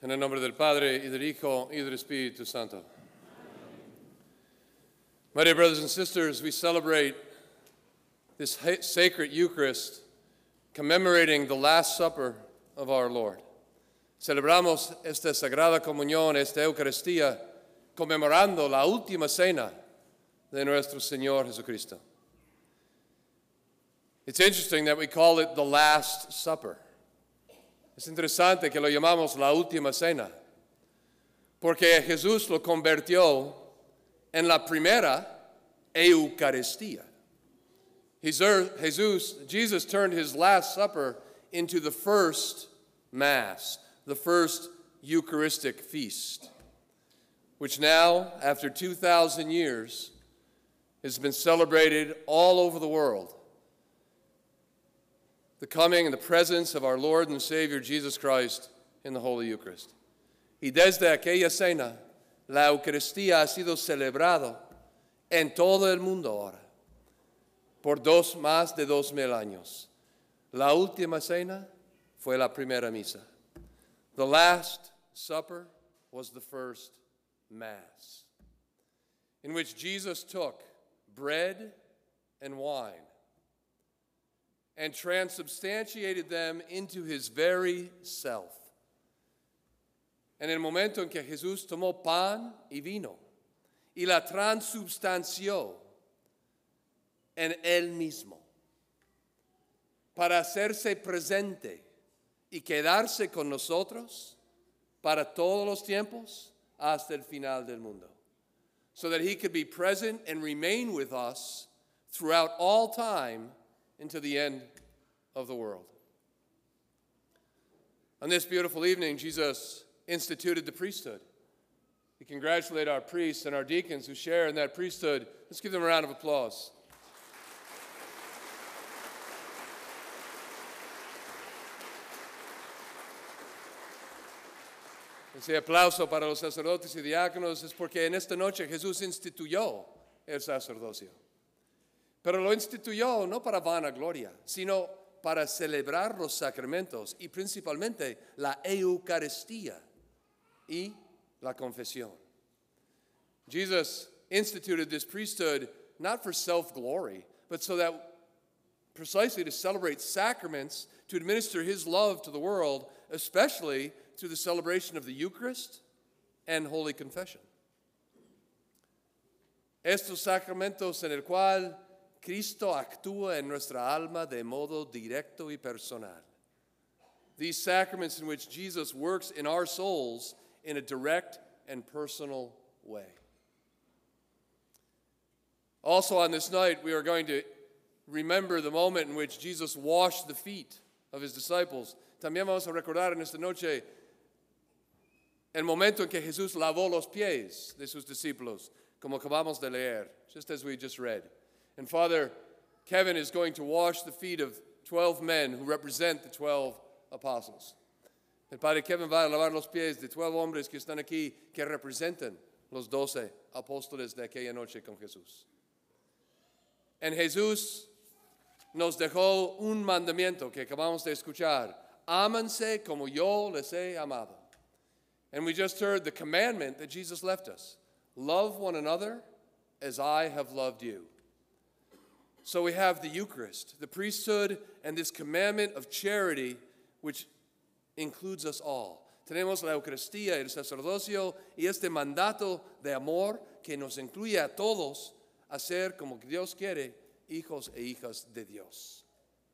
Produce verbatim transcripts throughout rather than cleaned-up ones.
En el nombre del Padre, y del Hijo, y del Espíritu Santo. My dear brothers and sisters, we celebrate this sacred Eucharist commemorating the Last Supper of our Lord. Celebramos esta Sagrada Comunión, esta Eucaristía, conmemorando la última cena de nuestro Señor Jesucristo. It's interesting that we call it the Last Supper. Es interesante que lo llamamos la última cena, porque Jesús lo convirtió en la primera Eucaristía. Jesus, Jesus turned his Last Supper into the first Mass, the first Eucharistic feast, which now, after two thousand years, has been celebrated all over the world. The coming and the presence of our Lord and Savior Jesus Christ in the Holy Eucharist. Y desde aquella cena, la Eucaristía ha sido celebrado en todo el mundo ahora, por dos, más de dos mil años. La última cena fue la primera misa. The Last Supper was the first Mass, in which Jesus took bread and wine and transubstantiated them into his very self. En el momento en que Jesús tomó pan y vino y la transubstanció en él mismo para hacerse presente y quedarse con nosotros para todos los tiempos hasta el final del mundo, so that he could be present and remain with us throughout all time until the end of the world. On this beautiful evening, Jesus instituted the priesthood. We congratulate our priests and our deacons who share in that priesthood. Let's give them a round of applause. Ese aplauso para los sacerdotes y diáconos es porque en esta noche Jesús instituyó el sacerdocio. Pero lo instituyó no para vanagloria, sino para celebrar los sacramentos y principalmente la Eucaristía y la confesión. Jesus instituted this priesthood not for self-glory, but so that precisely to celebrate sacraments, to administer his love to the world, especially through the celebration of the Eucharist and Holy Confession. Estos sacramentos en el cual Cristo actúa en nuestra alma de modo directo y personal. These sacraments in which Jesus works in our souls in a direct and personal way. Also on this night, we are going to remember the moment in which Jesus washed the feet of his disciples. También vamos a recordar en esta noche el momento en que Jesús lavó los pies de sus discípulos, como acabamos de leer, just as we just read. And Father Kevin is going to wash the feet of twelve men who represent the twelve apostles. El Padre Kevin va a lavar los pies de twelve hombres que están aquí, que representan los doce apóstoles de aquella noche con Jesús. And Jesús nos dejó un mandamiento que acabamos de escuchar. Ámense como yo les he amado. And we just heard the commandment that Jesus left us. Love one another as I have loved you. So we have the Eucharist, the priesthood, and this commandment of charity, which includes us all. Tenemos la Eucaristía, el sacerdocio, y este mandato de amor que nos incluye a todos a ser como Dios quiere, hijos e hijas de Dios.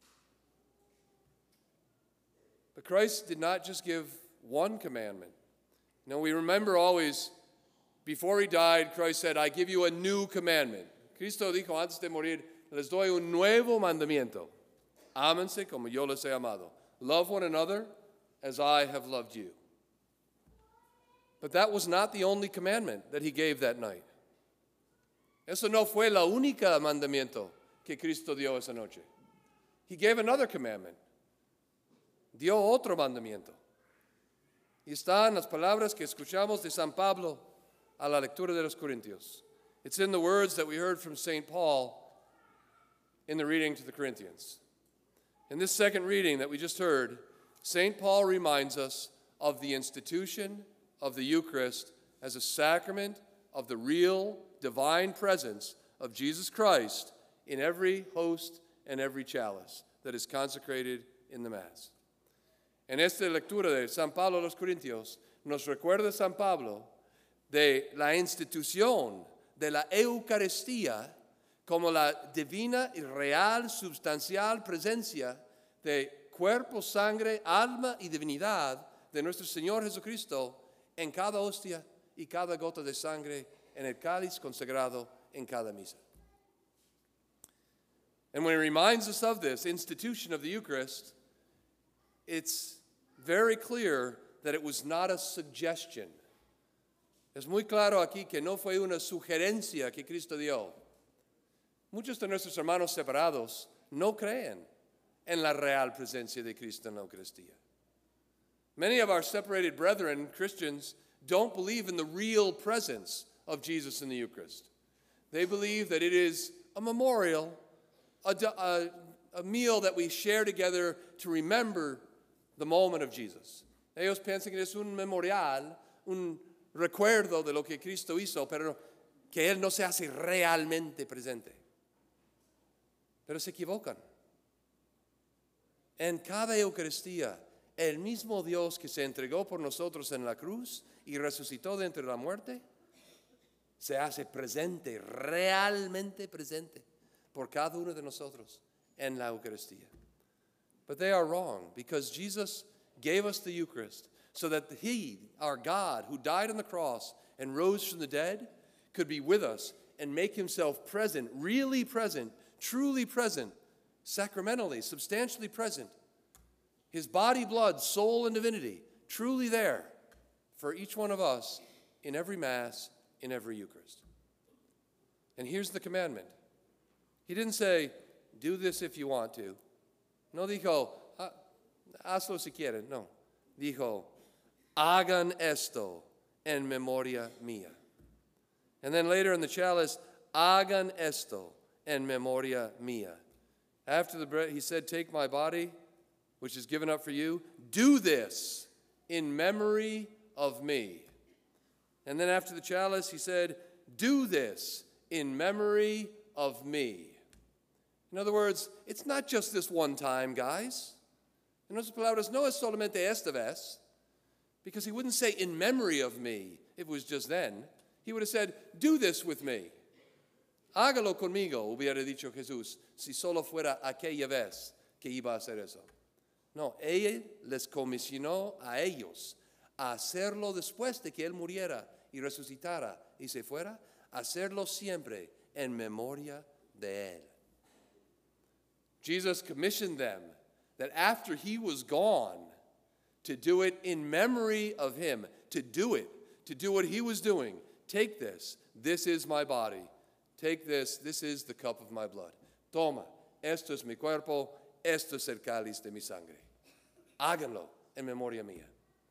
But Christ did not just give one commandment. No, we remember always, before he died, Christ said, I give you a new commandment. Cristo dijo antes de morir, les doy un nuevo mandamiento. Ámense como yo les he amado. Love one another as I have loved you. But that was not the only commandment that he gave that night. Eso no fue la única mandamiento que Cristo dio esa noche. He gave another commandment. Dio otro mandamiento. Y está en las palabras que escuchamos de San Pablo a la lectura de los Corintios. It's in the words that we heard from Saint Paul in the reading to the Corinthians. In this second reading that we just heard, Saint Paul reminds us of the institution of the Eucharist as a sacrament of the real divine presence of Jesus Christ in every host and every chalice that is consecrated in the Mass. En esta lectura de San Pablo a los Corintios nos recuerda San Pablo de la institución de la Eucaristía como la divina y real, substancial presencia de cuerpo, sangre, alma y divinidad de nuestro Señor Jesucristo en cada hostia y cada gota de sangre en el cáliz consagrado en cada misa. And when he reminds us of this institution of the Eucharist, it's very clear that it was not a suggestion. Es muy claro aquí que no fue una sugerencia que Cristo dio. Muchos de nuestros hermanos separados no creen en la real presencia de Cristo en la Eucaristía. Many of our separated brethren, Christians, don't believe in the real presence of Jesus in the Eucharist. They believe that it is a memorial, a, a, a meal that we share together to remember the moment of Jesus. Ellos piensan que es un memorial, un recuerdo de lo que Cristo hizo, pero que Él no se hace realmente presente. Pero se equivocan. En cada Eucaristía, el mismo Dios que se entregó por nosotros en la cruz y resucitó de entre la muerte, se hace presente, realmente presente, por cada uno de nosotros en la Eucaristía. But they are wrong, because Jesus gave us the Eucharist so that He, our God, who died on the cross and rose from the dead, could be with us and make Himself present, really present, truly present, sacramentally, substantially present. His body, blood, soul, and divinity, truly there for each one of us in every Mass, in every Eucharist. And here's the commandment. He didn't say, do this if you want to. No dijo, ah, hazlo si quieren. No. Dijo, hagan esto en memoria mía. And then later in the chalice, hagan esto en memoria mía. After the bread, he said, take my body, which is given up for you. Do this in memory of me. And then after the chalice, he said, do this in memory of me. In other words, it's not just this one time, guys. En otras palabras, no es solamente esta vez, because he wouldn't say in memory of me if it was just then. He would have said, do this with me. Hágalo conmigo, hubiera dicho Jesús, si solo fuera aquella vez que iba a hacer eso. No, él les comisionó a ellos a hacerlo después de que él muriera y resucitara y se fuera, hacerlo siempre en memoria de él. Jesus commissioned them that after he was gone, to do it in memory of him, to do it, to do what he was doing. Take this, this is my body. Take this, this is the cup of my blood. Toma, esto es mi cuerpo, esto es el cáliz de mi sangre. Háganlo en memoria mía.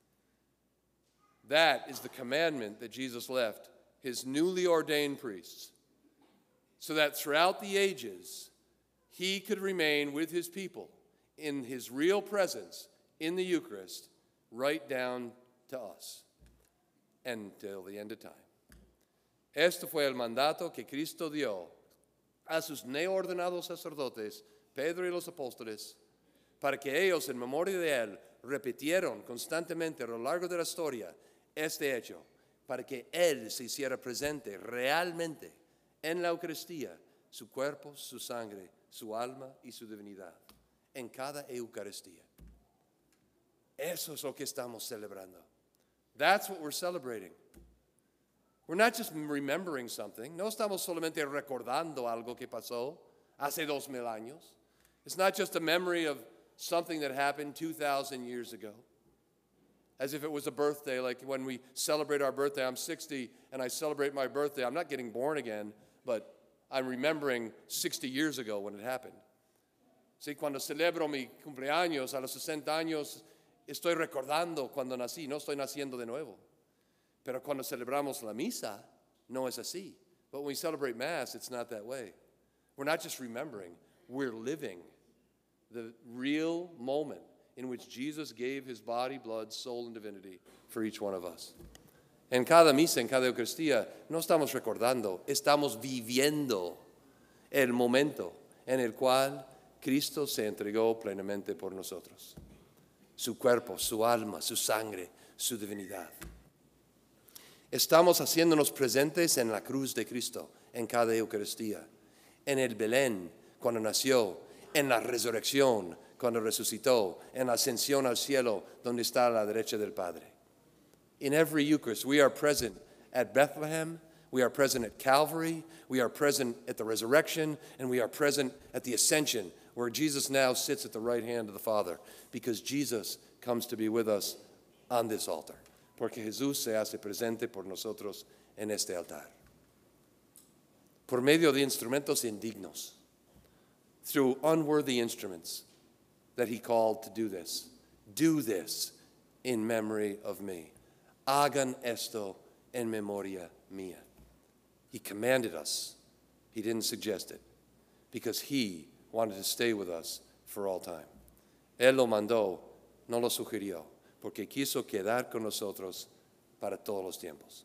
That is the commandment that Jesus left his newly ordained priests, so that throughout the ages, he could remain with his people in his real presence in the Eucharist right down to us until the end of time. Este fue el mandato que Cristo dio a sus neordenados sacerdotes, Pedro y los apóstoles, para que ellos en memoria de él repitieron constantemente a lo largo de la historia este hecho, para que él se hiciera presente realmente en la Eucaristía, su cuerpo, su sangre, su alma y su divinidad, en cada Eucaristía. Eso es lo que estamos celebrando. That's what we're celebrating. We're not just remembering something. No estamos solamente recordando algo que pasó hace dos mil años. It's not just a memory of something that happened two thousand years ago, as if it was a birthday, like when we celebrate our birthday. I'm sixty and I celebrate my birthday. I'm not getting born again, but I'm remembering sixty years ago when it happened. Sí, cuando celebro mi cumpleaños a los sesenta años, estoy recordando cuando nací, no estoy naciendo de nuevo. Pero cuando celebramos la misa, no es así. But when we celebrate Mass, it's not that way. We're not just remembering, we're living the real moment in which Jesus gave his body, blood, soul, and divinity for each one of us. En cada misa, en cada Eucaristía, no estamos recordando, estamos viviendo el momento en el cual Cristo se entregó plenamente por nosotros. Su cuerpo, su alma, su sangre, su divinidad. Estamos haciéndonos presentes en la cruz de Cristo, en cada Eucaristía, en el Belén, cuando nació, en la resurrección, cuando resucitó, en la ascensión al cielo, donde está a la derecha del Padre. In every Eucharist, we are present at Bethlehem, we are present at Calvary, we are present at the resurrection, and we are present at the ascension, where Jesus now sits at the right hand of the Father, because Jesus comes to be with us on this altar, porque Jesús se hace presente por nosotros en este altar. Por medio de instrumentos indignos, through unworthy instruments that he called to do this. Do this in memory of me. Hagan esto en memoria mía. He commanded us. He didn't suggest it, because he wanted to stay with us for all time. Él lo mandó, no lo sugirió, porque quiso quedar con nosotros para todos los tiempos.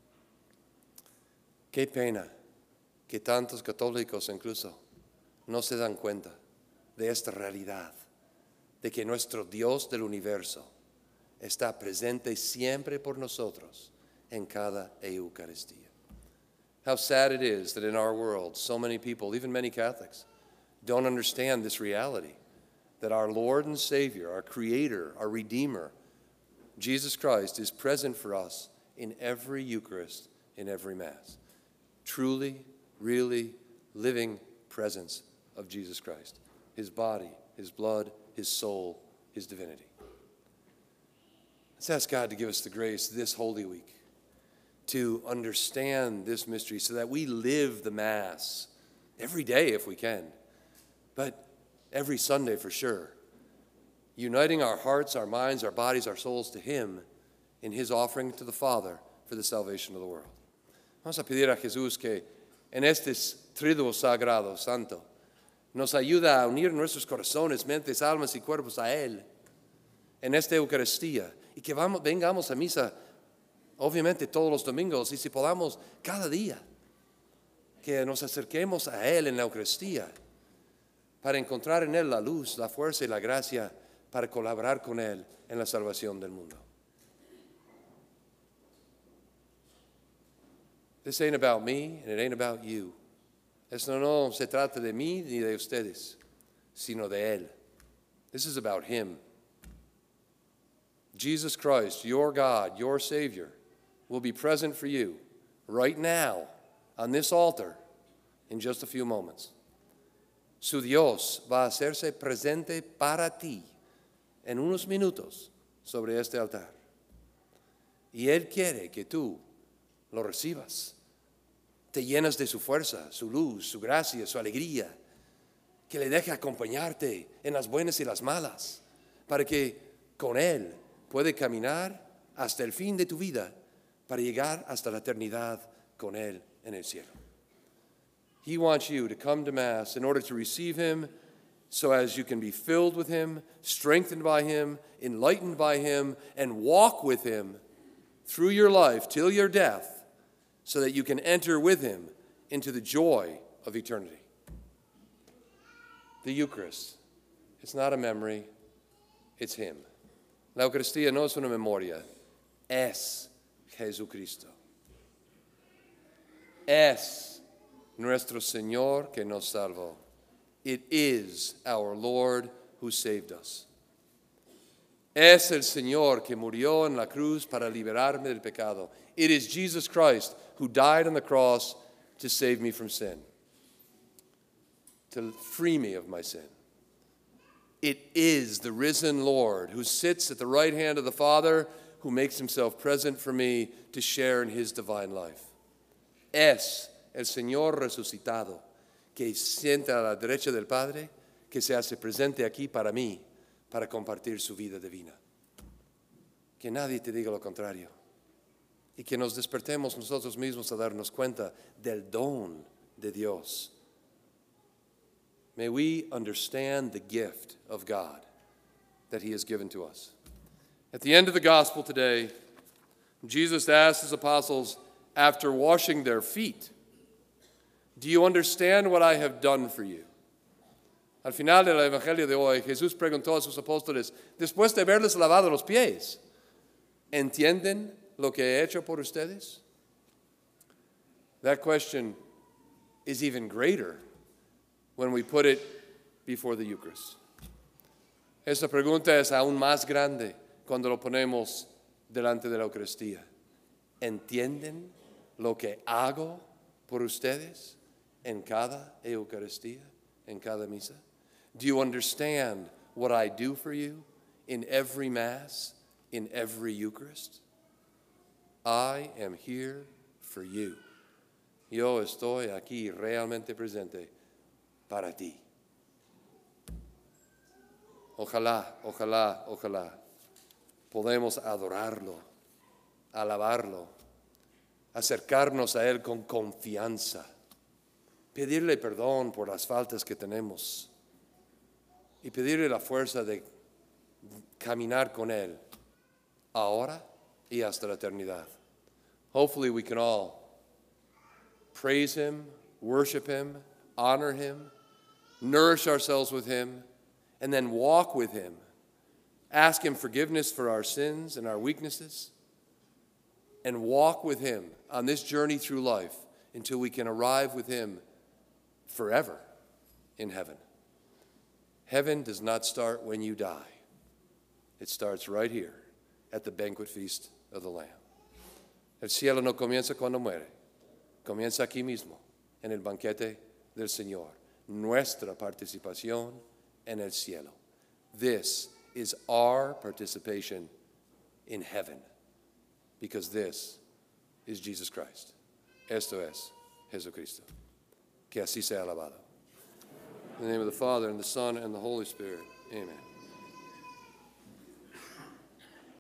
Qué pena que tantos católicos incluso no se dan cuenta de esta realidad, de que nuestro Dios del universo está presente siempre por nosotros en cada Eucaristía. How sad it is that in our world, so many people, even many Catholics, don't understand this reality, that our Lord and Savior, our Creator, our Redeemer, Jesus Christ, is present for us in every Eucharist, in every Mass. Truly, really, living presence of Jesus Christ, his body, his blood, his soul, his divinity. Let's ask God to give us the grace this Holy Week to understand this mystery so that we live the Mass every day if we can, but every Sunday for sure, uniting our hearts, our minds, our bodies, our souls to him in his offering to the Father for the salvation of the world. Vamos a pedir a Jesús que en este triduo sagrado, santo, nos ayuda a unir nuestros corazones, mentes, almas y cuerpos a Él en esta Eucaristía, y que vamos, vengamos a misa, obviamente todos los domingos, y si podamos cada día, que nos acerquemos a Él en la Eucaristía para encontrar en Él la luz, la fuerza y la gracia para colaborar con Él en la salvación del mundo. This ain't about me, and it ain't about you. Esto no se trata de mí ni de ustedes, sino de Él. This is about Him. Jesus Christ, your God, your Savior, will be present for you right now on this altar in just a few moments. Su Dios va a hacerse presente para ti en unos minutos sobre este altar. Y Él quiere que tú lo recibas. Te llenas de su fuerza, su luz, su gracia, su alegría, que le deje acompañarte en las buenas y las malas, para que con Él puede caminar hasta el fin de tu vida, para llegar hasta la eternidad con Él en el cielo. He wants you to come to Mass in order to receive Him, so as you can be filled with Him, strengthened by Him, enlightened by Him, and walk with Him through your life till your death, so that you can enter with Him into the joy of eternity. The Eucharist, it's not a memory, it's Him. La Eucaristía no es una memoria, es Jesucristo. Es nuestro Señor que nos salvó. It is our Lord who saved us. Es el Señor que murió en la cruz para liberarme del pecado. It is Jesus Christ who died on the cross to save me from sin, to free me of my sin. It is the risen Lord who sits at the right hand of the Father, who makes himself present for me to share in his divine life. Es el Señor resucitado que sienta a la derecha del Padre, que se hace presente aquí para mí, para compartir su vida divina. Que nadie te diga lo contrario. Y que nos despertemos nosotros mismos a darnos cuenta del don de Dios. May we understand the gift of God, that he has given to us. At the end of the gospel today, Jesus asked his apostles, after washing their feet, do you understand what I have done for you? Al final del evangelio de hoy, Jesús preguntó a sus apóstoles, después de haberles lavado los pies, ¿entienden lo que he hecho por ustedes? That question is even greater when we put it before the Eucharist. Esta pregunta es aún más grande cuando lo ponemos delante de la Eucaristía. ¿Entienden lo que hago por ustedes en cada Eucaristía, en cada misa? Do you understand what I do for you in every Mass, in every Eucharist? I am here for you. Yo estoy aquí realmente presente para ti. Ojalá, ojalá, ojalá podemos adorarlo, alabarlo, acercarnos a Él con confianza, pedirle perdón por las faltas que tenemos y pedirle la fuerza de caminar con Él ahora y hasta la eternidad. Hopefully we can all praise Him, worship Him, honor Him, nourish ourselves with Him, and then walk with Him. Ask Him forgiveness for our sins and our weaknesses, and walk with Him on this journey through life until we can arrive with Him forever in heaven. Heaven does not start when you die. It starts right here at the banquet feast of the Lamb. El cielo no comienza cuando muere. Comienza aquí mismo, en el banquete del Señor. Nuestra participación en el cielo. This is our participation in heaven, because this is Jesus Christ. Esto es Jesucristo. Que así sea alabado. In the name of the Father, and the Son, and the Holy Spirit. Amen.